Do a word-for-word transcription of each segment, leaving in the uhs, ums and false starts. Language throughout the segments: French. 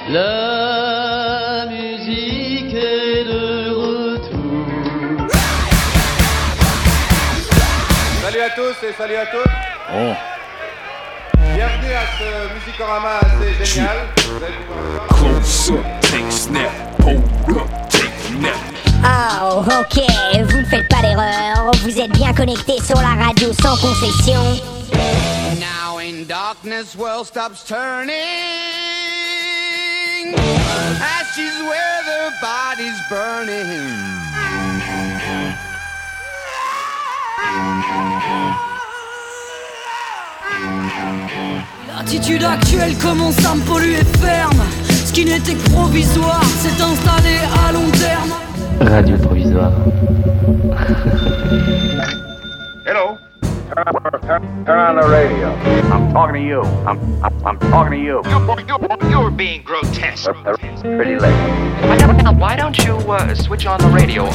La musique est de retour. Salut à tous et salut à toutes. Oh. Bienvenue à ce Musicorama assez génial. Vous allez pouvoir voir. Close up, take snap, hold up, take nap. Oh, ok, vous ne faites pas d'erreur. Vous êtes bien connectés sur la radio sans concession. Now in darkness, world stops turning. Ashes where the body's burning. L'attitude actuelle commence à me polluer ferme. Ce qui n'était que provisoire s'est installé à long terme. Radio provisoire. Hello. Turn, turn on the radio. I'm talking to you. I'm, I'm, I'm talking to you. You're, you're being grotesque. It's pretty late. Why don't, why don't you uh, switch on the radio?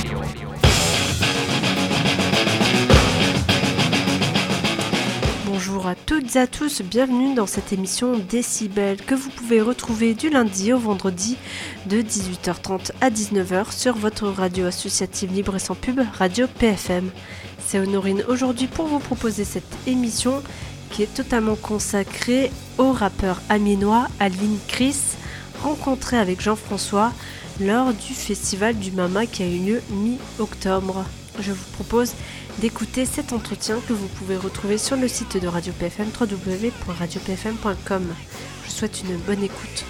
Bonjour à toutes et à tous, bienvenue dans cette émission Décibel que vous pouvez retrouver du lundi au vendredi de dix-huit heures trente à dix-neuf heures sur votre radio associative libre et sans pub, Radio P F M. C'est Honorine aujourd'hui pour vous proposer cette émission qui est totalement consacrée au rappeur amiénois Alvin Chris, rencontré avec Jean-François lors du festival du Mama qui a eu lieu mi-octobre. Je vous propose d'écouter cet entretien que vous pouvez retrouver sur le site de Radio P F M, w w w point radio p f m point com. Je vous souhaite une bonne écoute.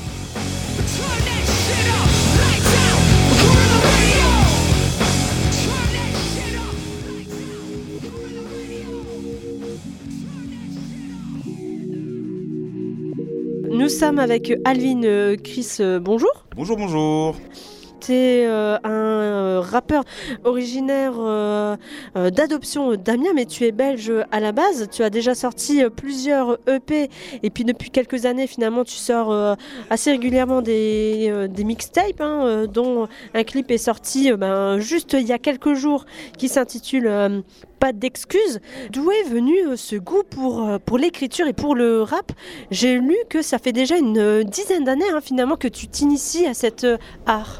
Nous sommes avec Alvin Chris, bonjour. Bonjour, bonjour. Tu es euh, un euh, rappeur originaire euh, euh, d'adoption d'Amiens, mais tu es belge à la base. Tu as déjà sorti euh, plusieurs E P et puis depuis quelques années, finalement, tu sors euh, assez régulièrement des, euh, des mixtapes, hein, euh, dont un clip est sorti euh, ben, juste il y a quelques jours qui s'intitule euh, Pas d'excuses. D'où est venu euh, ce goût pour, euh, pour l'écriture et pour le rap? J'ai lu que ça fait déjà une euh, dizaine d'années hein, finalement que tu t'inities à cet euh, art.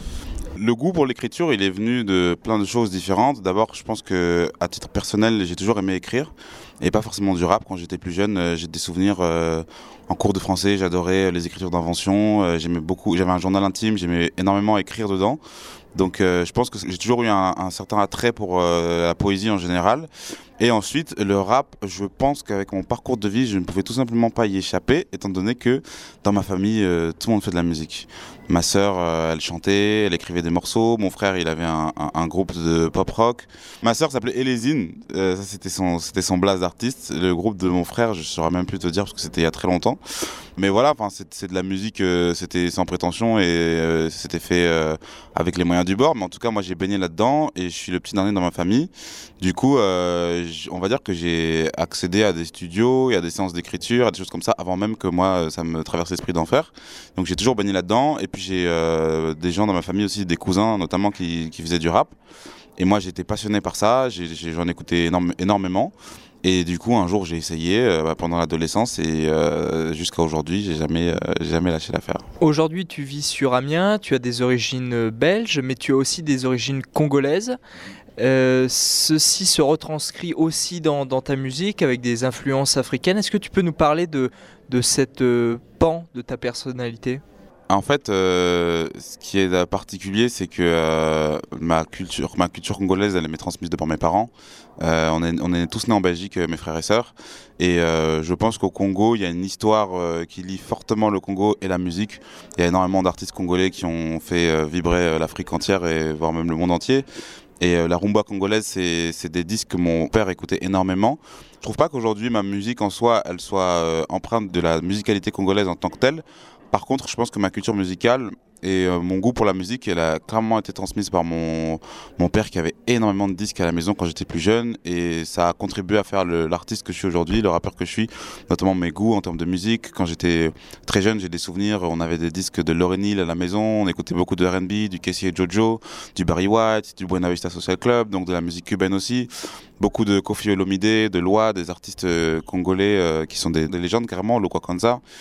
Le goût pour l'écriture, il est venu de plein de choses différentes. D'abord, je pense que à titre personnel, j'ai toujours aimé écrire et pas forcément du rap. Quand j'étais plus jeune, euh, j'ai des souvenirs euh, en cours de français. J'adorais les écritures d'invention. Euh, j'aimais beaucoup. J'avais un journal intime. J'aimais énormément écrire dedans. Donc, euh, je pense que j'ai toujours eu un, un certain attrait pour euh, la poésie en général. Et ensuite, le rap, je pense qu'avec mon parcours de vie, je ne pouvais tout simplement pas y échapper, étant donné que dans ma famille, euh, tout le monde fait de la musique. Ma sœur, euh, elle chantait, elle écrivait des morceaux. Mon frère, il avait un, un, un groupe de pop rock. Ma sœur s'appelait Elésine, euh, ça c'était son, c'était son blaze d'artiste. Le groupe de mon frère, je ne saurais même plus te dire parce que c'était il y a très longtemps. Mais voilà, c'est, c'est de la musique, euh, c'était sans prétention et euh, c'était fait euh, avec les moyens du bord. Mais en tout cas, moi j'ai baigné là-dedans et je suis le petit dernier dans ma famille. Du coup, euh, on va dire que j'ai accédé à des studios et à des séances d'écriture, à des choses comme ça, avant même que moi, ça me traverse l'esprit d'en faire. Donc j'ai toujours baigné là-dedans. Et puis j'ai euh, des gens dans ma famille aussi, des cousins notamment, qui, qui faisaient du rap. Et moi, j'étais passionné par ça, j'ai, j'ai, j'en écoutais énorme, énormément. Et du coup, un jour, j'ai essayé euh, bah, pendant l'adolescence et euh, jusqu'à aujourd'hui, j'ai jamais, euh, j'ai jamais lâché l'affaire. Aujourd'hui, tu vis sur Amiens, tu as des origines belges, mais tu as aussi des origines congolaises. Euh, ceci se retranscrit aussi dans, dans ta musique avec des influences africaines. Est-ce que tu peux nous parler de, de cette euh, pan de ta personnalité ? En fait, euh, ce qui est particulier, c'est que euh, ma culture, ma culture congolaise, elle m'est transmise de par mes parents. Euh, on, est, on est tous nés en Belgique, mes frères et sœurs. Et euh, je pense qu'au Congo, il y a une histoire euh, qui lie fortement le Congo et la musique. Il y a énormément d'artistes congolais qui ont fait euh, vibrer l'Afrique entière et voire même le monde entier. Et euh, la rumba congolaise, c'est, c'est des disques que mon père écoutait énormément. Je trouve pas qu'aujourd'hui, ma musique en soi, elle soit euh, empreinte de la musicalité congolaise en tant que telle. Par contre, je pense que ma culture musicale et euh, mon goût pour la musique, elle a clairement été transmise par mon, mon père qui avait énormément de disques à la maison quand j'étais plus jeune. Et ça a contribué à faire le, l'artiste que je suis aujourd'hui, le rappeur que je suis, notamment mes goûts en termes de musique. Quand j'étais très jeune, j'ai des souvenirs, on avait des disques de Lauryn Hill à la maison, on écoutait beaucoup de R and B, du Casey et Jojo, du Barry White, du Buena Vista Social Club, donc de la musique cubaine aussi. Beaucoup de Koffi Olomide, de Loi, des artistes euh, congolais euh, qui sont des, des légendes carrément, Lokwa Kanza.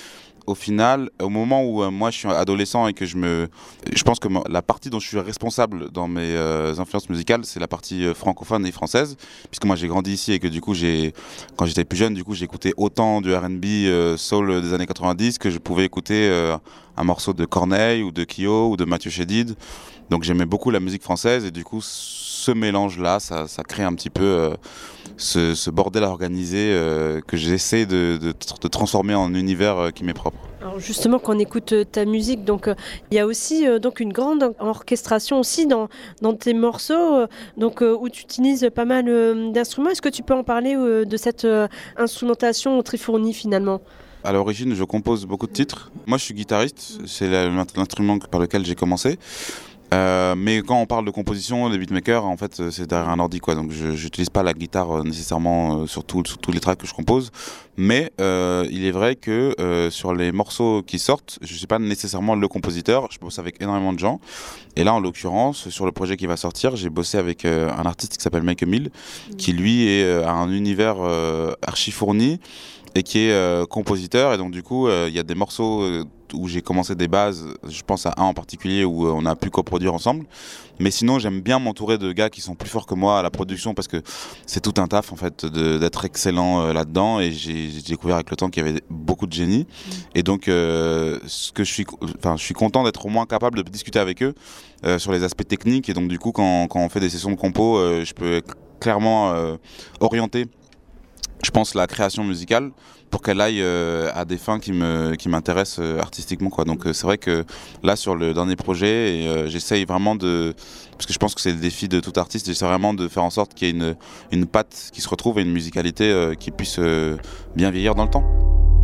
au final, au moment où euh, moi je suis adolescent et que je me, je pense que la partie dont je suis responsable dans mes euh, influences musicales, c'est la partie euh, francophone et française, puisque moi j'ai grandi ici et que du coup j'ai, quand j'étais plus jeune, du coup j'écoutais autant du R and B, euh, soul des années quatre-vingt-dix que je pouvais écouter euh, un morceau de Corneille ou de Kyo ou de Mathieu Chédid. Donc j'aimais beaucoup la musique française et du coup ce mélange-là, ça, ça crée un petit peu euh, ce, ce bordel organisé euh, que j'essaie de, de, de transformer en univers euh, qui m'est propre. Alors justement, quand on écoute euh, ta musique, donc euh, il y a aussi euh, donc une grande orchestration aussi dans, dans tes morceaux, euh, donc euh, où tu utilises pas mal euh, d'instruments. Est-ce que tu peux en parler euh, de cette euh, instrumentation très fournie finalement ? À l'origine, je compose beaucoup de titres. Moi, je suis guitariste, c'est l'instrument par lequel j'ai commencé. Euh, mais quand on parle de composition, les beatmakers, en fait, c'est derrière un ordi, quoi. Donc, je n'utilise pas la guitare euh, nécessairement euh, sur, tout, sur tous les tracks que je compose. Mais euh, il est vrai que euh, sur les morceaux qui sortent, je ne suis pas nécessairement le compositeur. Je bosse avec énormément de gens. Et là, en l'occurrence, sur le projet qui va sortir, j'ai bossé avec euh, un artiste qui s'appelle Mike Mill, mmh. qui lui est, euh, a un univers euh, archi fourni et qui est euh, compositeur. Et donc, du coup, il euh, y a des morceaux euh, où j'ai commencé des bases, je pense à un en particulier où euh, on a pu coproduire ensemble. Mais sinon, j'aime bien m'entourer de gars qui sont plus forts que moi à la production parce que c'est tout un taf, en fait, de, d'être excellent euh, là-dedans. Et j'ai, j'ai découvert avec le temps qu'il y avait beaucoup de génie. Mmh. Et donc, euh, ce que je suis, enfin, je suis content d'être au moins capable de discuter avec eux euh, sur les aspects techniques. Et donc, du coup, quand, quand on fait des sessions de compo, euh, je peux clairement euh, orienter, je pense, la création musicale pour qu'elle aille euh, à des fins qui, me, qui m'intéressent euh, artistiquement, quoi. Donc euh, c'est vrai que là, sur le dernier projet, et, euh, j'essaye vraiment de... Parce que je pense que c'est le défi de tout artiste, j'essaie vraiment de faire en sorte qu'il y ait une, une patte qui se retrouve et une musicalité euh, qui puisse euh, bien vieillir dans le temps.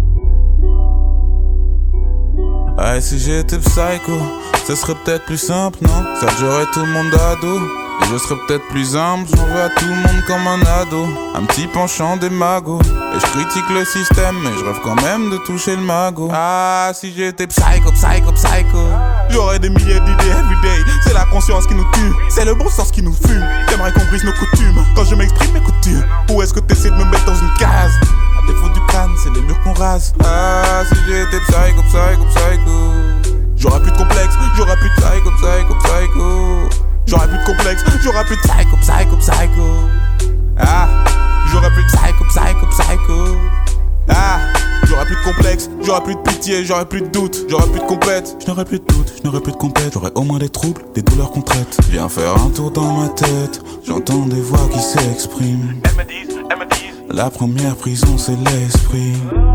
Ah, si j'étais psycho, ce serait peut-être plus simple, non? Ça j'aurais tout le monde à dos. Et je serais peut-être plus humble, j'en veux à tout le monde comme un ado. Un petit penchant des magos. Et je critique le système, mais je rêve quand même de toucher le magot. Ah, si j'étais psycho, psycho, psycho, j'aurais des milliers d'idées everyday. C'est la conscience qui nous tue, c'est le bon sens qui nous fume. J'aimerais qu'on brise nos coutumes, quand je m'exprime mes coutumes. Ou est-ce que t'essaies de me mettre dans une case? À défaut du crâne, c'est les murs qu'on rase. Ah, si j'étais psycho, psycho, psycho, j'aurais plus de complexe, j'aurais plus de psycho, psycho, psycho. J'aurais plus de complexe, j'aurais plus de psycho, psycho, psycho. Ah, j'aurais plus de psycho, psycho, psycho. Ah, j'aurais plus de complexe, j'aurais plus de pitié, j'aurais plus de doute, j'aurais plus de compète. Je n'aurais plus de doute, je n'aurais plus de compète. J'aurais au moins des troubles, des douleurs qu'on traite. Viens faire un tour dans ma tête, j'entends des voix qui s'expriment. Elles me disent, elles me disent, la première prison c'est l'esprit.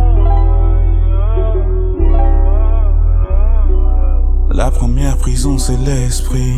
La première prison c'est l'esprit.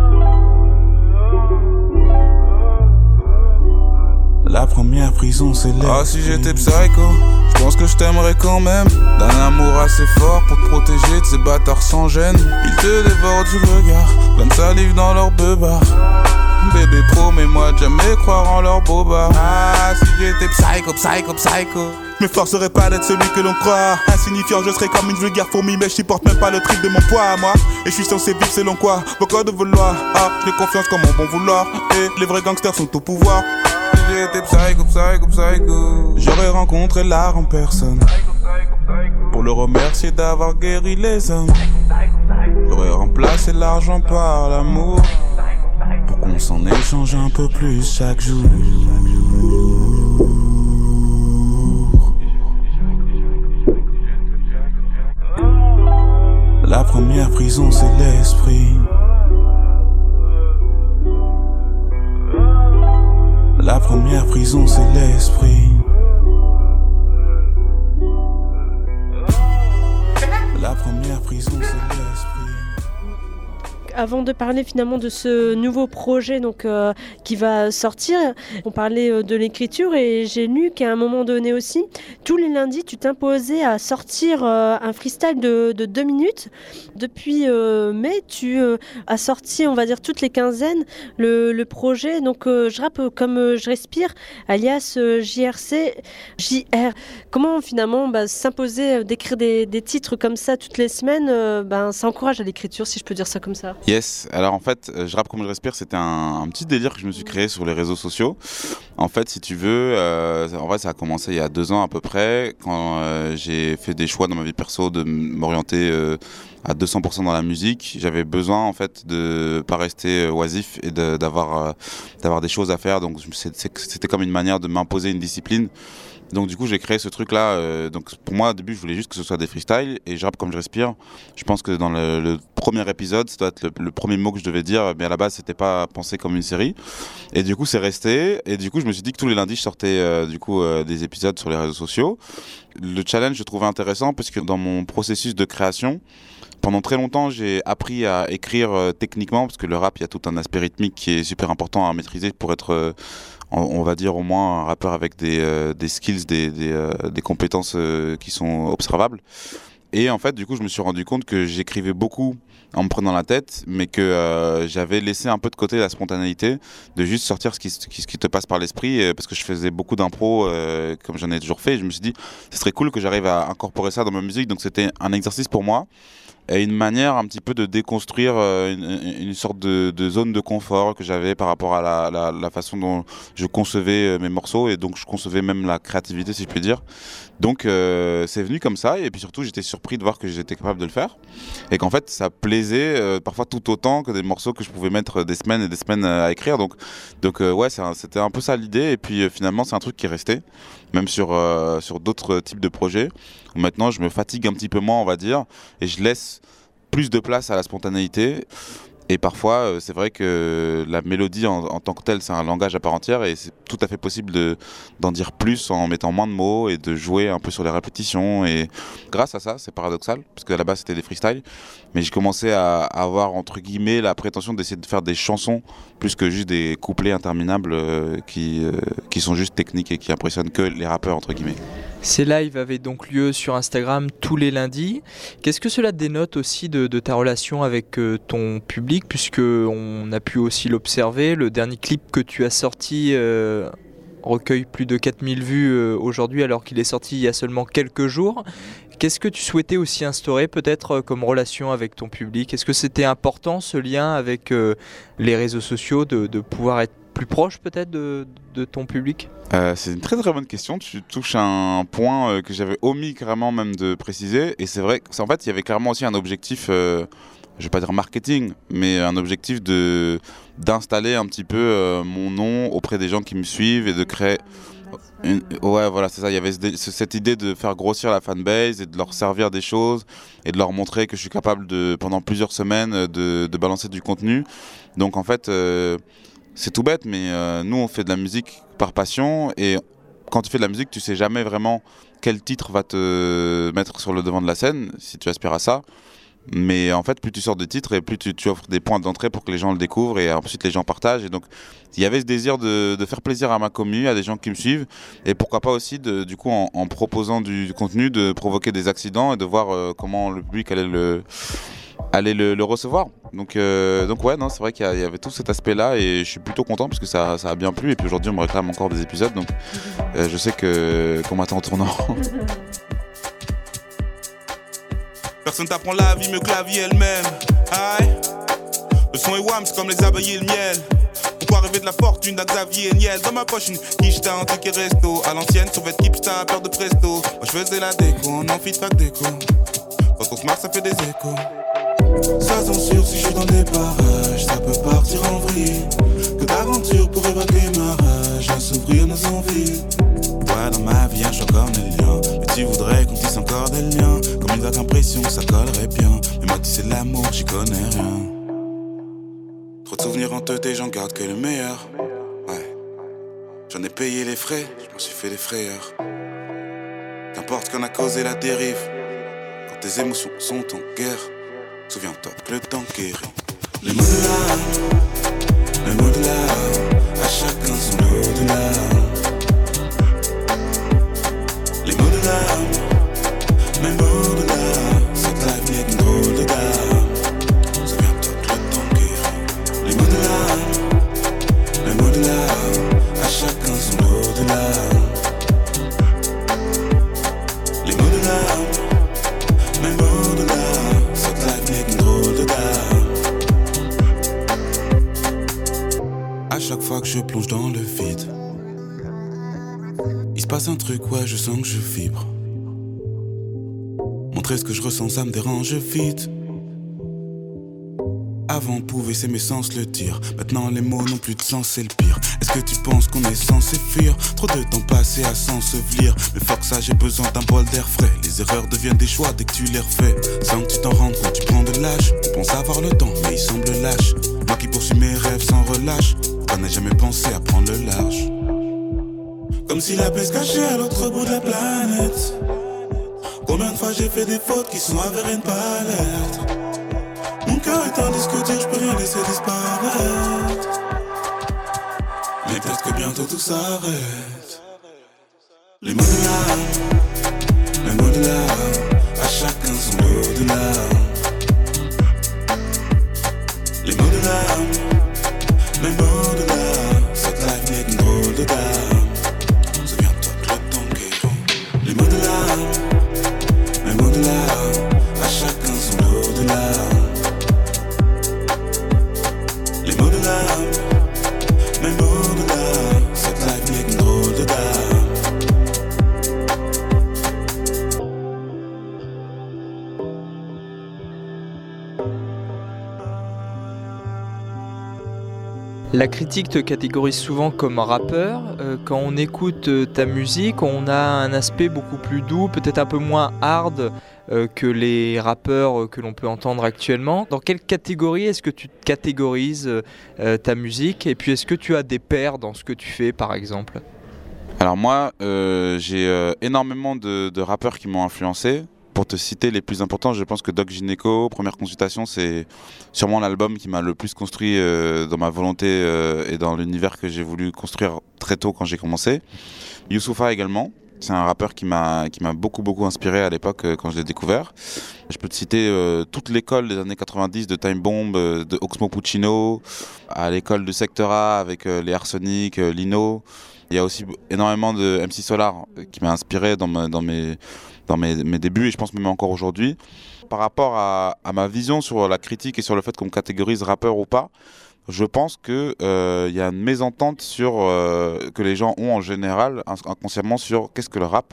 La première prison c'est l'esprit. Ah, si j'étais psycho, je pense que je t'aimerais quand même. D'un amour assez fort pour te protéger de ces bâtards sans gêne. Ils te dévorent du regard, plein de salive dans leur beubard. Bébé, promets-moi de jamais croire en leur bobard. Ah, si j'étais psycho, psycho, psycho, je m'efforcerais pas d'être celui que l'on croit. Insignifiant, je serais comme une vulgaire fourmi, mais je supporte même pas le trip de mon poids à moi. Et je suis censé vivre selon quoi? Vos codes de vouloir. Ah, j'ai confiance comme mon bon vouloir. Et les vrais gangsters sont au pouvoir. Si j'étais psycho, psycho, psycho, j'aurais rencontré l'art en personne pour le remercier d'avoir guéri les hommes. J'aurais remplacé l'argent par l'amour pour qu'on s'en échange un peu plus chaque jour. La première prison c'est l'esprit. La première prison c'est l'esprit. La première prison c'est l'esprit. Avant de parler finalement de ce nouveau projet donc, euh, qui va sortir, on parlait euh, de l'écriture et j'ai lu qu'à un moment donné aussi, tous les lundis, tu t'imposais à sortir euh, un freestyle de, de deux minutes. Depuis euh, mai, tu euh, as sorti, on va dire, toutes les quinzaines le, le projet. Donc euh, je rappe comme euh, je respire, alias euh, J R C, J R. Comment finalement bah, s'imposer euh, d'écrire des, des titres comme ça toutes les semaines, euh, ben, ça encourage à l'écriture, si je peux dire ça comme ça. Yes, alors en fait, euh, Je rappe comme je respire, c'était un, un petit délire que je me suis créé sur les réseaux sociaux. En fait, si tu veux, euh, en vrai, ça a commencé il y a deux ans à peu près, quand euh, j'ai fait des choix dans ma vie perso de m'orienter euh, à deux cents pour cent dans la musique. J'avais besoin en fait de pas rester oisif et de, d'avoir, euh, d'avoir des choses à faire. Donc c'était comme une manière de m'imposer une discipline. Donc du coup j'ai créé ce truc là, euh, donc pour moi au début je voulais juste que ce soit des freestyles et je rappe comme je respire. Je pense que dans le, le premier épisode, ça doit être le, le premier mot que je devais dire, mais à la base c'était pas pensé comme une série. Et du coup c'est resté, et du coup je me suis dit que tous les lundis je sortais euh, du coup euh, des épisodes sur les réseaux sociaux. Le challenge je trouvais intéressant parce que dans mon processus de création, pendant très longtemps, j'ai appris à écrire euh, techniquement, parce que le rap, il y a tout un aspect rythmique qui est super important à maîtriser pour être, euh, on, on va dire au moins un rappeur avec des, euh, des skills, des, des, euh, des compétences euh, qui sont observables. Et en fait, du coup, je me suis rendu compte que j'écrivais beaucoup en me prenant la tête, mais que euh, j'avais laissé un peu de côté la spontanéité, de juste sortir ce qui, ce qui, ce qui te passe par l'esprit, euh, parce que je faisais beaucoup d'impro, euh, comme j'en ai toujours fait, et je me suis dit, ce serait cool que j'arrive à incorporer ça dans ma musique, donc c'était un exercice pour moi. Et une manière un petit peu de déconstruire euh, une, une sorte de, de zone de confort que j'avais par rapport à la, la, la façon dont je concevais euh, mes morceaux, et donc je concevais même la créativité, si je puis dire. Donc euh, c'est venu comme ça, et puis surtout j'étais surpris de voir que j'étais capable de le faire et qu'en fait ça plaisait euh, parfois tout autant que des morceaux que je pouvais mettre des semaines et des semaines à écrire. Donc, donc euh, ouais, c'est un, c'était un peu ça l'idée, et puis euh, finalement c'est un truc qui est resté même sur, euh, sur d'autres types de projets où maintenant je me fatigue un petit peu moins, on va dire, et je laisse plus de place à la spontanéité. Et parfois, euh, c'est vrai que la mélodie en, en tant que telle, c'est un langage à part entière, et c'est tout à fait possible de, d'en dire plus en mettant moins de mots et de jouer un peu sur les répétitions. Et grâce à ça, c'est paradoxal, parce qu'à la base c'était des freestyles, mais j'ai commencé à, à avoir entre guillemets la prétention d'essayer de faire des chansons plus que juste des couplets interminables euh, qui, euh, qui sont juste techniques et qui impressionnent que les rappeurs entre guillemets. Ces lives avaient donc lieu sur Instagram tous les lundis. Qu'est-ce que cela dénote aussi de, de ta relation avec euh, ton public, puisque on a pu aussi l'observer, le dernier clip que tu as sorti euh, recueille plus de quatre mille vues euh, aujourd'hui, alors qu'il est sorti il y a seulement quelques jours. Qu'est-ce que tu souhaitais aussi instaurer peut-être euh, comme relation avec ton public ? Est-ce que c'était important ce lien avec euh, les réseaux sociaux, de, de pouvoir être plus proche peut-être de, de ton public ? euh, C'est une très très bonne question. Tu touches un point euh, que j'avais omis carrément même de préciser. Et c'est vrai qu'en fait il y avait clairement aussi un objectif, euh, je vais pas dire marketing, mais un objectif de, d'installer un petit peu euh, mon nom auprès des gens qui me suivent et de créer... Une... Ouais, voilà, c'est ça. Il y avait cette idée de faire grossir la fanbase et de leur servir des choses et de leur montrer que je suis capable de, pendant plusieurs semaines, de, de balancer du contenu. Donc en fait... Euh, c'est tout bête, mais euh, nous on fait de la musique par passion, et quand tu fais de la musique, tu sais jamais vraiment quel titre va te mettre sur le devant de la scène, si tu aspires à ça. Mais en fait, plus tu sors de titres et plus tu, tu offres des points d'entrée pour que les gens le découvrent, et ensuite les gens partagent. Et donc il y avait ce désir de, de faire plaisir à ma commu, à des gens qui me suivent, et pourquoi pas aussi, de, du coup, en, en proposant du, du contenu, de provoquer des accidents et de voir euh, comment le public allait le... aller le, le recevoir. Donc, euh, donc ouais, non, c'est vrai qu'il y, a, il y avait tout cet aspect-là, et je suis plutôt content parce que ça, ça a bien plu, et puis aujourd'hui on me réclame encore des épisodes, donc euh, je sais que, qu'on m'attend en tournant. Personne t'apprend la vie mieux que la vie elle-même. Aïe. Le son est wham, c'est comme les abeilles et le miel. Pourquoi rêver de la fortune d'un Xavier Niel? Dans ma poche une quiche, t'as un ticket resto. À l'ancienne, sur votre keep, t'as peur de presto. Moi je faisais la déco, en amphi de fac déco. Quand on se marre, ça fait des échos. Sois-en sûr, si je suis dans des parages, ça peut partir en vrille. Que d'aventure pour évacuer ma rage, à s'ouvrir nos envies. Ouais, dans ma vie, je suis comme des liens. Mais tu voudrais qu'on tisse encore des liens. Comme une vague impression, ça collerait bien. Mais moi, tu sais, l'amour, j'y connais rien. Trop de souvenirs en tête et j'en garde que le meilleur. Ouais, j'en ai payé les frais, je m'en suis fait des frayeurs. Qu'importe qu'on a causé la dérive. Quand tes émotions sont en guerre, souviens-toi que le temps guérit. Les mots de l'âme, les mots de l'âme, à chacun son lot de l'âme. Les mots de l'âme, mes mots de l'âme, cette life n'est qu'une drôle de dame. Souviens-toi que le temps guérit. Les mots de l'âme, les mots de l'âme, à chacun son lot de l'âme. Les mots de l'âme, mes mots de l'âme, cette life n'est qu'une drôle de dame. que je plonge dans le vide. Il se passe un truc, ouais, je sens que je vibre. Montrer ce que je ressens, ça me dérange vite. Avant on pouvait s'aimer sans se le dire. Maintenant les mots n'ont plus de sens, c'est le pire. Est-ce que tu penses qu'on est censé fuir? Trop de temps passé à s'ensevelir. Mais fuck ça, j'ai besoin d'un bol d'air frais. Les erreurs deviennent des choix dès que tu les refais. Sans que tu t'en rendes compte, tu prends de l'âge. On pense avoir le temps, mais il semble lâche. Moi qui poursuis mes rêves sans relâche. On n'a jamais pensé à prendre le large. Comme si la paix se cachait à l'autre bout de la planète. Combien de fois j'ai fait des fautes qui sont avérées une palette. Mon cœur est un disque dur, je peux rien laisser disparaître. Mais peut-être que bientôt tout s'arrête. Les mots de l'âme, les mots de l'âme, à chacun son lot de larmes. Les mots de l'âme, les mots de l'âme, cette life n'est qu'une drôle de dame. Souviens-toi que le temps guérit. Les mots de l'âme, les mots de l'âme, à chacun son lot de larmes. Les mots de l'âme, mes mots de l'âme, cette life n'est qu'une drôle de dame. La critique te catégorise souvent comme rappeur. Euh, quand on écoute euh, ta musique, on a un aspect beaucoup plus doux, peut-être un peu moins hard euh, que les rappeurs euh, que l'on peut entendre actuellement. Dans quelle catégorie est-ce que tu catégorises euh, ta musique? Et puis est-ce que tu as des pairs dans ce que tu fais par exemple? Alors moi, euh, j'ai euh, énormément de, de rappeurs qui m'ont influencé. Pour te citer les plus importants, je pense que Doc Gynéco, Première Consultation, c'est sûrement l'album qui m'a le plus construit euh, dans ma volonté euh, et dans l'univers que j'ai voulu construire très tôt quand j'ai commencé. Youssoupha également, c'est un rappeur qui m'a qui m'a beaucoup beaucoup inspiré à l'époque euh, quand je l'ai découvert. Je peux te citer euh, toute l'école des années quatre-vingt-dix de Time Bomb, euh, de Oxmo Puccino, à l'école de Sector A avec euh, les Arsenic, euh, Lino. Il y a aussi énormément de M C Solar euh, qui m'a inspiré dans, ma, dans mes dans mes, mes débuts et je pense même encore aujourd'hui. Par rapport à, à ma vision sur la critique et sur le fait qu'on me catégorise rappeur ou pas, je pense qu'il euh, y a une mésentente sur, euh, que les gens ont en général, inconsciemment, sur qu'est-ce que le rap.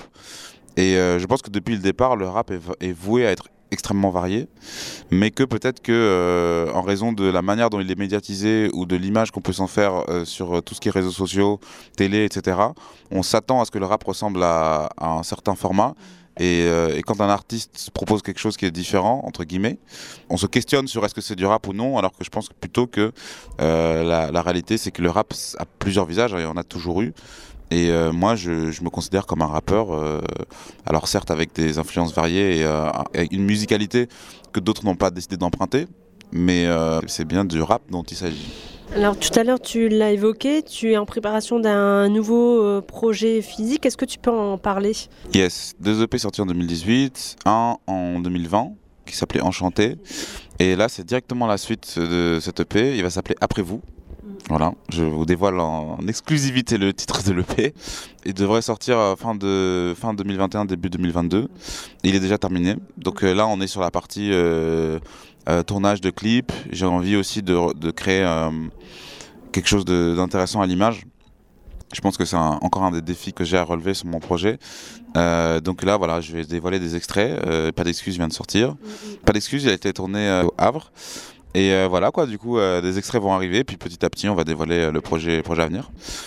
Et euh, je pense que depuis le départ, le rap est, est voué à être extrêmement varié, mais que peut-être que euh, en raison de la manière dont il est médiatisé ou de l'image qu'on peut s'en faire euh, sur tout ce qui est réseaux sociaux, télé, et cetera, on s'attend à ce que le rap ressemble à, à un certain format. Et, euh, et quand un artiste propose quelque chose qui est différent, entre guillemets, on se questionne sur est-ce que c'est du rap ou non, alors que je pense que plutôt que euh, la, la réalité, c'est que le rap a plusieurs visages, et on a toujours eu. Et euh, moi, je, je me considère comme un rappeur, euh, alors certes avec des influences variées et euh, une musicalité que d'autres n'ont pas décidé d'emprunter, mais euh, c'est bien du rap dont il s'agit. Alors tout à l'heure tu l'as évoqué, tu es en préparation d'un nouveau euh, projet physique, est-ce que tu peux en parler? Yes, deux E P sortis en deux mille dix-huit, un en deux mille vingt qui s'appelait Enchanté, et là c'est directement la suite de cet E P, il va s'appeler Après vous. Voilà, je vous dévoile en exclusivité le titre de l'E P. Il devrait sortir fin, de, fin deux mille vingt et un, début deux mille vingt-deux. Il est déjà terminé. Donc euh, là, on est sur la partie euh, euh, tournage de clips. J'ai envie aussi de, de créer euh, quelque chose de, d'intéressant à l'image. Je pense que c'est un, encore un des défis que j'ai à relever sur mon projet. Euh, donc là, voilà, je vais dévoiler des extraits. Euh, Pas d'excuses vient de sortir. Pas d'excuses, il a été tourné euh, au Havre. Et euh, voilà quoi, du coup euh, des extraits vont arriver, puis petit à petit on va dévoiler euh, le projet, projet à venir.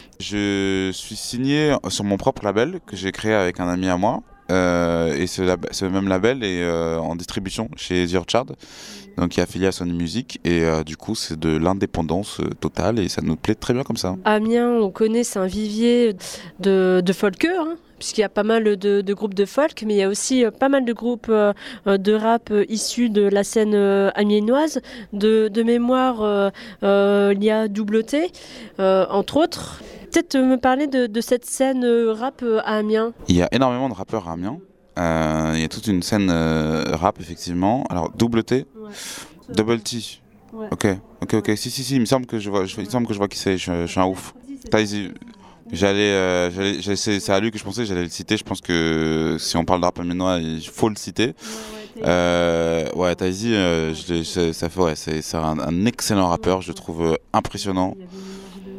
Je suis signé sur mon propre label que j'ai créé avec un ami à moi, euh, et ce, lab- ce même label est euh, en distribution chez The Orchard, donc qui est affilié à Sony Music, et euh, du coup c'est de l'indépendance euh, totale et ça nous plaît très bien comme ça. Amiens, on connaît, c'est un vivier de, de folkeux, hein, puisqu'il y a pas mal de, de groupes de folk, mais il y a aussi euh, pas mal de groupes euh, de rap euh, issus de la scène euh, amiénoise. De, de mémoire, euh, euh, il y a Double T, euh, entre autres. Peut-être me parler de, de cette scène euh, rap euh, à Amiens. Il y a énormément de rappeurs à Amiens. Euh, il y a toute une scène euh, rap, effectivement. Alors, Double T, ouais. Double T. Ouais. Ok, ok, ok. Si, si, si, il me semble que je vois, je, il me semble que je vois qui c'est. Je, je suis un ouf. Taizi. J'allais, euh, j'allais, j'allais c'est, c'est à lui que je pensais, j'allais le citer. Je pense que si on parle de rap amiénois, il faut le citer. Ouais, ouais, euh, ouais Taizi, euh, je, je, ça fait, ouais, c'est, c'est un, un excellent rappeur, je le trouve euh, impressionnant.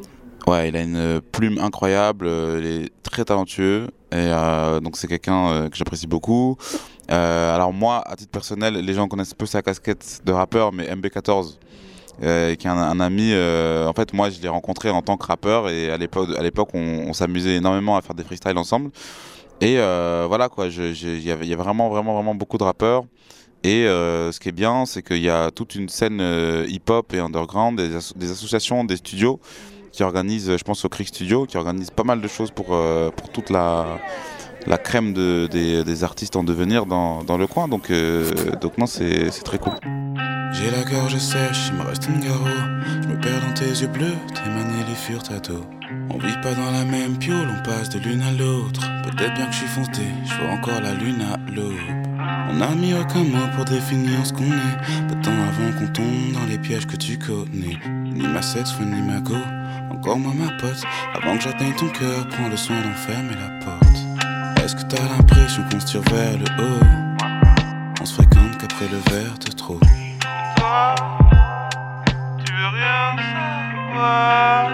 Ouais, il a une plume incroyable, euh, il est très talentueux et euh, donc c'est quelqu'un euh, que j'apprécie beaucoup. Euh, alors moi, à titre personnel, les gens connaissent peu sa casquette de rappeur, mais M B quatorze, euh, qui est un, un ami, euh, en fait moi je l'ai rencontré en tant que rappeur et à l'époque, à l'époque on, on s'amusait énormément à faire des freestyles ensemble. Et euh, voilà quoi, il y avait vraiment vraiment vraiment beaucoup de rappeurs. Et euh, ce qui est bien, c'est qu'il y a toute une scène euh, hip-hop et underground, des, asso- des associations, des studios qui organisent, je pense au Creek Studio, qui organisent pas mal de choses pour, euh, pour toute la, la crème de, des, des artistes en devenir dans, dans le coin. Donc, euh, donc non, c'est, c'est très cool. J'ai la gorge sèche, il me reste une garrot. Je me perds dans tes yeux bleus, tes manilles les furtato. On vit pas dans la même piole, on passe de l'une à l'autre. Peut-être bien que je suis foncé, je vois encore la lune à l'aube. On n'a mis aucun mot pour définir ce qu'on est. Peu de temps avant qu'on tombe dans les pièges que tu connais. Ni ma sexe, ni ma go, encore moins ma pote. Avant que j'atteigne ton cœur, prends le soin d'en fermer la porte. Est-ce que t'as l'impression qu'on se tire vers le haut? On se fréquente qu'après le verre de trop. Toi, tu veux rien savoir.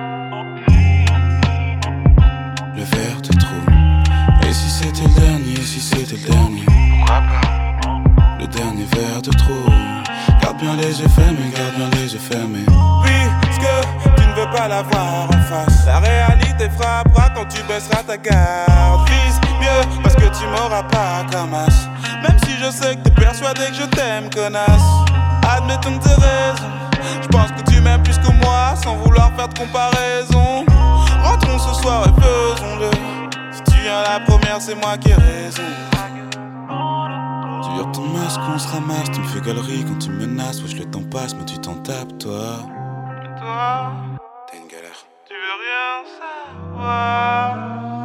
Le verre de trop. Et si c'était le dernier, si c'était le dernier, pourquoi pas? Le dernier verre de trop. Garde bien les yeux fermés, garde bien les yeux fermés. Puisque tu ne veux pas la voir en face, la réalité frappera quand tu baisseras ta garde. Vise mieux parce que tu m'auras pas comme as. Même si je sais que t'es persuadé que je t'aime, connasse. Admettons tes raisons. Je pense que tu m'aimes plus que moi, sans vouloir faire de comparaison. Rentrons ce soir et faisons-le. Si tu viens la première, c'est moi qui ai raison. Tu vires ton masque, on se ramasse. Tu me fais galerie quand tu me menaces. Wesh, le temps passe, mais tu t'en tapes, toi. Et toi, t'as une galère. Tu veux rien savoir.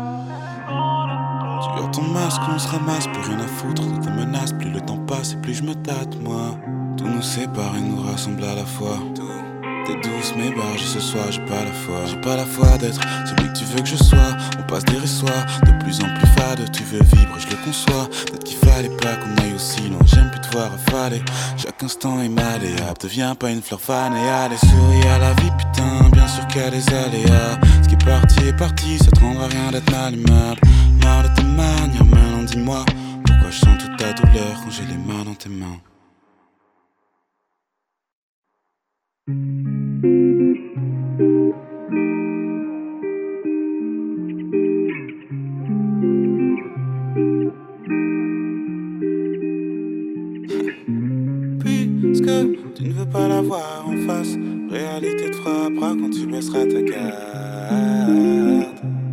Tu vires ton masque, on se ramasse. Plus rien à foutre de tes menaces. Plus le temps passe et plus je me tâte, moi. Tout nous sépare et nous rassemble à la fois. Tout. T'es douce mais barge ce soir, j'ai pas la foi. J'ai pas la foi d'être celui que tu veux que je sois. On passe des résoirs, de plus en plus fade. Tu veux vibrer, je le conçois. Peut-être qu'il fallait pas qu'on aille aussi loin. J'aime plus te voir affaler. Chaque instant est malléable. Deviens pas une fleur fan et allez, souris à la vie, putain. Bien sûr qu'il y a des aléas. Ce qui est parti est parti, ça te rendra rien d'être mal aimable. Marre de tes manières, maintenant dis-moi pourquoi je sens toute ta douleur quand j'ai les mains dans tes mains. Puisque tu ne veux pas la voir en face, réalité te frappera quand tu baisseras ta garde.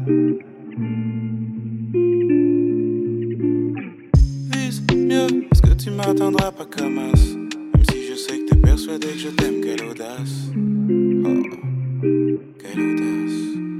Vise mieux, parce que tu m'atteindras pas comme as. Même si je sais que t'es persuadé que je t'aime, quelle audace. Oh, quelle audace.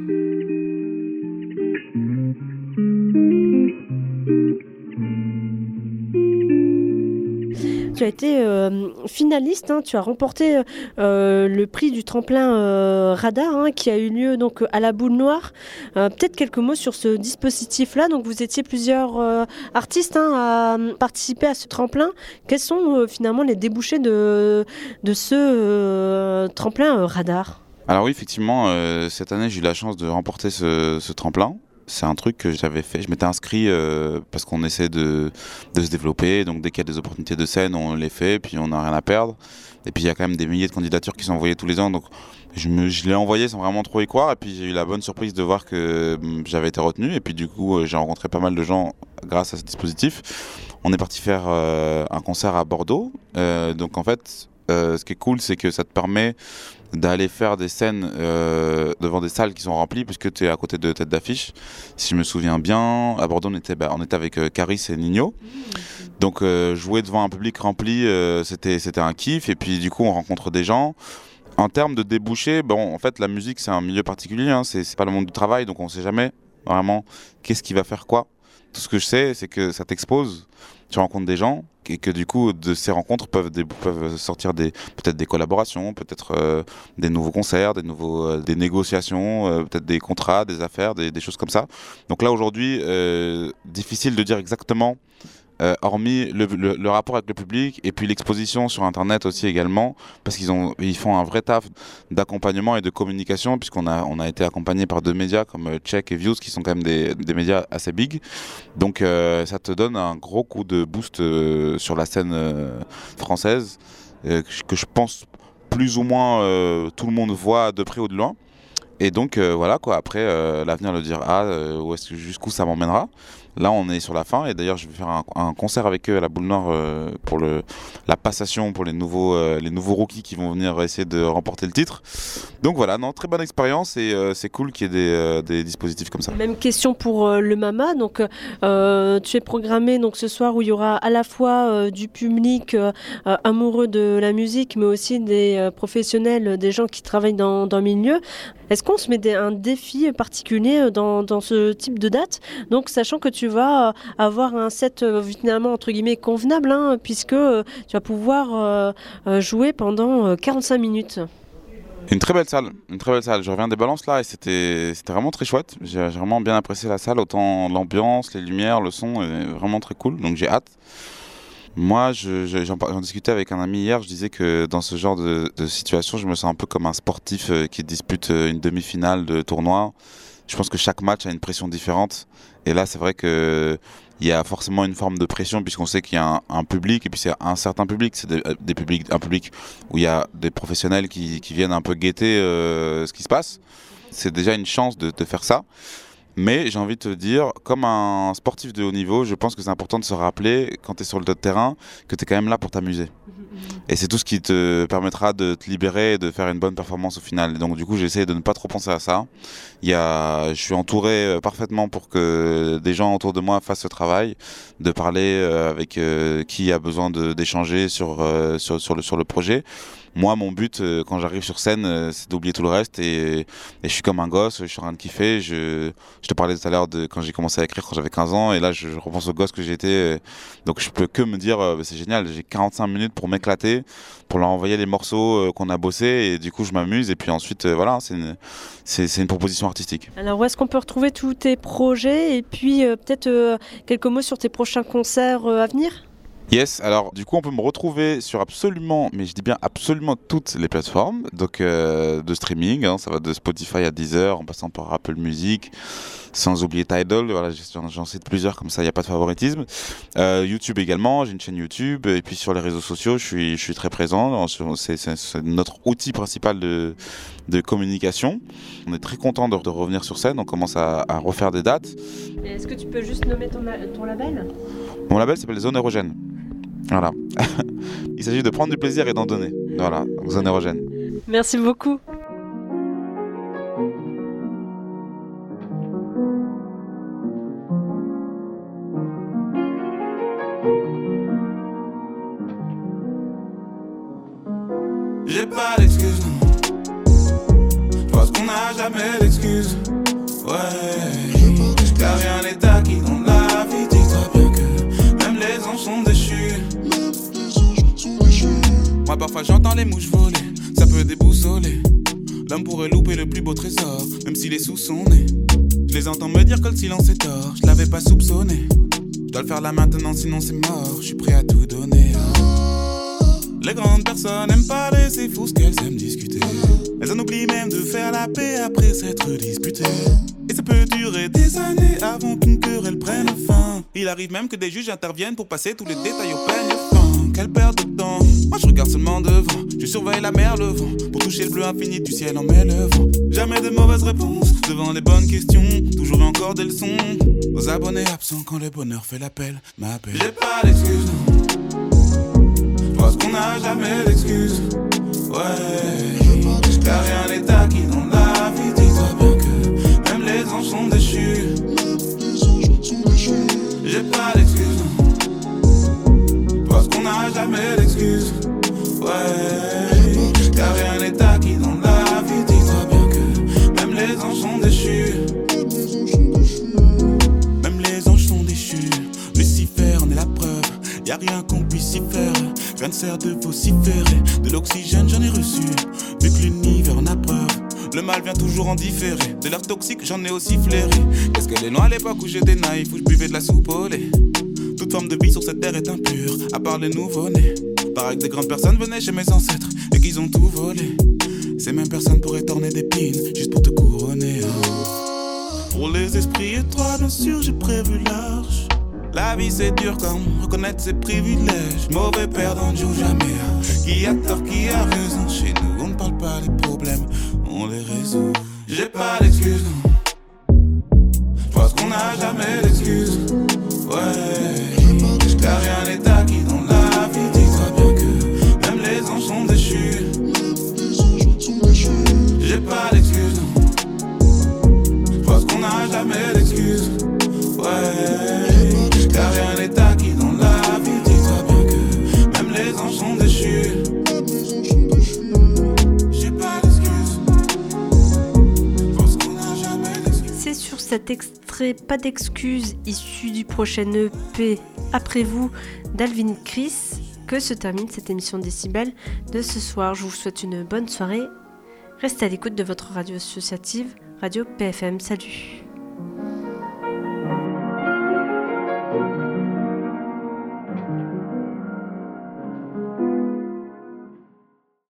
Tu as été euh, finaliste, hein, tu as remporté euh, le prix du tremplin euh, Radar hein, qui a eu lieu donc, à la Boule Noire. Euh, peut-être quelques mots sur ce dispositif-là. Donc, vous étiez plusieurs euh, artistes hein, à participer à ce tremplin. Quels sont euh, finalement les débouchés de, de ce euh, tremplin euh, Radar ? Alors oui, effectivement, euh, cette année j'ai eu la chance de remporter ce, ce tremplin. C'est un truc que j'avais fait, je m'étais inscrit euh, parce qu'on essaie de, de se développer, donc dès qu'il y a des opportunités de scène, on les fait, puis on n'a rien à perdre. Et puis il y a quand même des milliers de candidatures qui sont envoyées tous les ans, donc je, me, je l'ai envoyé sans vraiment trop y croire, et puis j'ai eu la bonne surprise de voir que j'avais été retenu, et puis du coup j'ai rencontré pas mal de gens grâce à ce dispositif. On est parti faire euh, un concert à Bordeaux, euh, donc en fait euh, ce qui est cool c'est que ça te permet d'aller faire des scènes euh, devant des salles qui sont remplies puisque tu es à côté de tête d'affiche. Si je me souviens bien, à Bordeaux on était, bah, on était avec euh, Caris et Nino. Donc euh, jouer devant un public rempli, euh, c'était, c'était un kiff. Et puis du coup on rencontre des gens. En termes de débouchés, bon, en fait la musique c'est un milieu particulier, hein, c'est, c'est pas le monde du travail, donc on sait jamais vraiment qu'est-ce qui va faire quoi. Tout ce que je sais c'est que ça t'expose, tu rencontres des gens et que du coup de ces rencontres peuvent, des, peuvent sortir des, peut-être des collaborations, peut-être euh, des nouveaux concerts, des, nouveaux, euh, des négociations, euh, peut-être des contrats, des affaires, des, des choses comme ça. Donc là aujourd'hui, euh, difficile de dire exactement euh, hormis le, le, le rapport avec le public et puis l'exposition sur Internet aussi également, parce qu'ils ont, ils font un vrai taf d'accompagnement et de communication, puisqu'on a, on a été accompagné par deux médias comme Check et Views, qui sont quand même des, des médias assez big. Donc euh, ça te donne un gros coup de boost euh, sur la scène euh, française, euh, que je pense plus ou moins euh, tout le monde voit de près ou de loin. Et donc euh, voilà quoi, après euh, l'avenir le dira, euh, où est-ce que, jusqu'où ça m'emmènera. Là on est sur la fin et d'ailleurs je vais faire un, un concert avec eux à la Boule Noire euh, pour le, la passation pour les nouveaux, euh, les nouveaux rookies qui vont venir essayer de remporter le titre. Donc voilà, non, très bonne expérience et euh, c'est cool qu'il y ait des, euh, des dispositifs comme ça. Même question pour euh, le Mama, donc euh, tu es programmé donc, ce soir où il y aura à la fois euh, du public euh, amoureux de la musique mais aussi des euh, professionnels, des gens qui travaillent dans, dans le milieu. Est-ce qu'on se met des, un défi particulier dans, dans ce type de date, donc sachant que tu vas avoir un set euh, finalement entre guillemets convenable, hein, puisque euh, tu vas pouvoir euh, jouer pendant euh, quarante-cinq minutes. Une très belle salle, une très belle salle. Je reviens des balances là et c'était, c'était vraiment très chouette. J'ai, j'ai vraiment bien apprécié la salle, autant l'ambiance, les lumières, le son, est vraiment très cool, donc j'ai hâte. Moi, je, je, j'en, j'en discutais avec un ami hier, je disais que dans ce genre de, de situation, je me sens un peu comme un sportif euh, qui dispute euh, une demi-finale de tournoi. Je pense que chaque match a une pression différente. Et là, c'est vrai qu'il y a forcément une forme de pression puisqu'on sait qu'il y a un, un public, et puis c'est un certain public, c'est des, des publics, un public où il y a des professionnels qui, qui viennent un peu guetter euh, ce qui se passe. C'est déjà une chance de, de faire ça. Mais j'ai envie de te dire, comme un sportif de haut niveau, je pense que c'est important de se rappeler, quand tu es sur le terrain, que tu es quand même là pour t'amuser. Et c'est tout ce qui te permettra de te libérer et de faire une bonne performance au final. Et donc du coup, j'essaie de ne pas trop penser à ça. Il y a, je suis entouré parfaitement pour que des gens autour de moi fassent ce travail, de parler avec qui a besoin de, d'échanger sur, sur, sur, le, sur le projet. Moi, mon but, euh, quand j'arrive sur scène, euh, c'est d'oublier tout le reste et, et je suis comme un gosse, je suis en train de kiffer. Je, je te parlais tout à l'heure de quand j'ai commencé à écrire quand j'avais quinze ans et là, je, je repense au gosse que j'étais. Euh, donc, je peux que me dire, euh, c'est génial, j'ai quarante-cinq minutes pour m'éclater, pour leur envoyer les morceaux euh, qu'on a bossés et du coup, je m'amuse. Et puis ensuite, euh, voilà, c'est une, c'est, c'est une proposition artistique. Alors, où est-ce qu'on peut retrouver tous tes projets et puis euh, peut-être euh, quelques mots sur tes prochains concerts euh, à venir ? Yes, alors du coup on peut me retrouver sur absolument, mais je dis bien absolument toutes les plateformes donc euh, de streaming, hein, ça va de Spotify à Deezer en passant par Apple Music, sans oublier Tidal, voilà, j'en, j'en cite plusieurs comme ça, il n'y a pas de favoritisme. Euh, YouTube également, j'ai une chaîne YouTube et puis sur les réseaux sociaux je suis, je suis très présent, c'est, c'est, c'est notre outil principal de, de communication. On est très content de, de revenir sur scène, on commence à, à refaire des dates. Et est-ce que tu peux juste nommer ton, ton label ? Mon label s'appelle Zone Érogène. Voilà. Il s'agit de prendre du plaisir et d'en donner. Voilà, Zone Érogène. Merci beaucoup. J'ai pas d'excuses, non. Parce qu'on n'a jamais d'excuses. Ouais. Car rien n'est acquis dans la vie. Dis-toi bien que même les anges sont déchus. Moi parfois j'entends les mouches voler, ça peut déboussoler. L'homme pourrait louper le plus beau trésor, même s'il est sous son nez. Je les entends me dire que le silence est tort, je l'avais pas soupçonné. Je dois le faire là maintenant sinon c'est mort, je suis prêt à tout donner. Les grandes personnes aiment parler, c'est fou ce qu'elles aiment discuter. Elles en oublient même de faire la paix après s'être disputées. Et ça peut durer des années avant qu'une querelle prenne fin. Il arrive même que des juges interviennent pour passer tous les détails au peigne fin. Quelle perte de temps, moi je regarde seulement devant. Je surveille la mer, le vent, pour toucher le bleu infini du ciel en m'élevant. Jamais de mauvaises réponses, devant les bonnes questions. Toujours et encore des leçons, aux abonnés absents quand le bonheur fait l'appel, m'appelle. J'ai pas d'excuses, non. Parce qu'on n'a jamais d'excuses. Ouais, car rien n'est acquis dans la vie. Dis-toi bien que même les anges sont déchus. J'ai pas d'excuses, non. Parce qu'on n'a jamais d'excuses. Ouais, car rien n'est acquis dans la vie. Dis-toi bien que même les anges sont déchus. Même les anges sont déchus. Lucifer en est la preuve. Y'a rien qu'on puisse y faire. Rien ne sert de vociférer. De l'oxygène j'en ai reçu, vu que l'univers en a preuve. Le mal vient toujours en différé. De l'air toxique j'en ai aussi flairé. Qu'est-ce qu'elle est loin à l'époque où j'étais naïf, où je buvais de la soupe au lait. Toute forme de vie sur cette terre est impure, à part les nouveau-nés. Paraît que des grandes personnes venaient chez mes ancêtres et qu'ils ont tout volé. Ces mêmes personnes pourraient t'orner d'épines juste pour te couronner. Oh. Pour les esprits étroits, bien sûr, j'ai prévu large. La vie c'est dur comme reconnaître ses privilèges. Mauvais perdant ne joue jamais. Qui a tort, qui a raison. Chez nous on ne parle pas des problèmes, on les résout. J'ai pas d'excuses, non. J'pense qu'on n'a jamais d'excuses. Ouais, car rien n'est acquis dans la vie. Dis-toi bien que même les anges sont déchus. J'ai pas d'excuses, non. J'pense qu'on n'a jamais d'excuses. Ouais, car rien n'est acquis dans la vie. Dis-toi bien que même les anges sont déchus. J'ai pas d'excuses. J'pense qu'on n'a jamais d'excuses. C'est sur cet extrait Pas d'excuses issu du prochain E P Après vous d'Alvin Chris que se termine cette émission Décibel de ce soir. Je vous souhaite une bonne soirée. Restez à l'écoute de votre radio associative, Radio P F M. Salut.